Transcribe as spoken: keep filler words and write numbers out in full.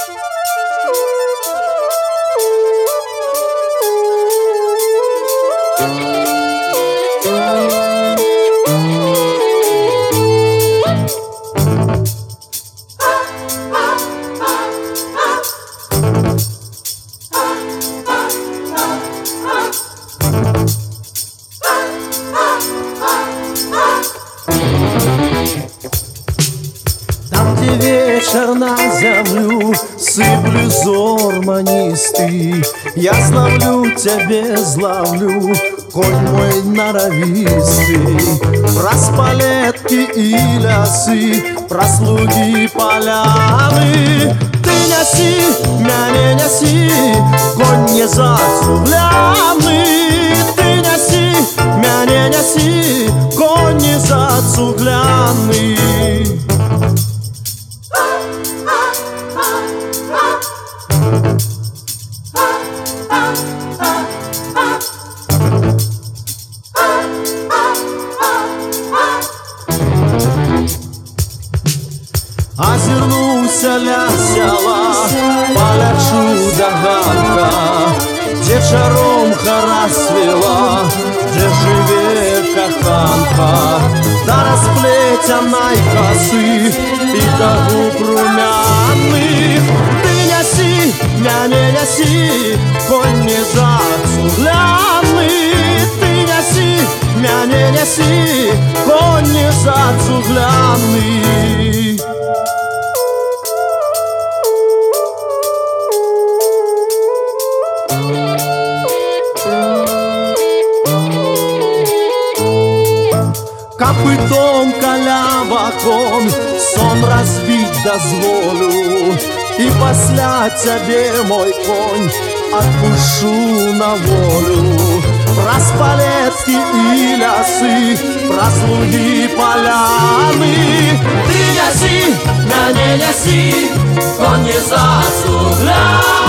Вечер на землю сыплю зорманистый. Я славлю тебе, зловлю, конь мой норовистый. Про спалетки и лясы, про слуги поляны. Ты неси, меня неси, конь не зацугляный. Ты неси, меня неси, конь не зацугляный. Озернулся ля села, полечу до ганка, где чаромка расцвела, где живет каханка. До расплетенной косы и до губ румяных. Ты неси, меня не неси, конь не зацугляный. Ты неси, меня не неси, конь не зацугляный. Копытом калябаком сон разбить дозволю. И после тебе, мой конь, отпущу на волю. Про спалетки и лясы, про слуги поляны. Ты неси, меня не неси, конь не зацугляный.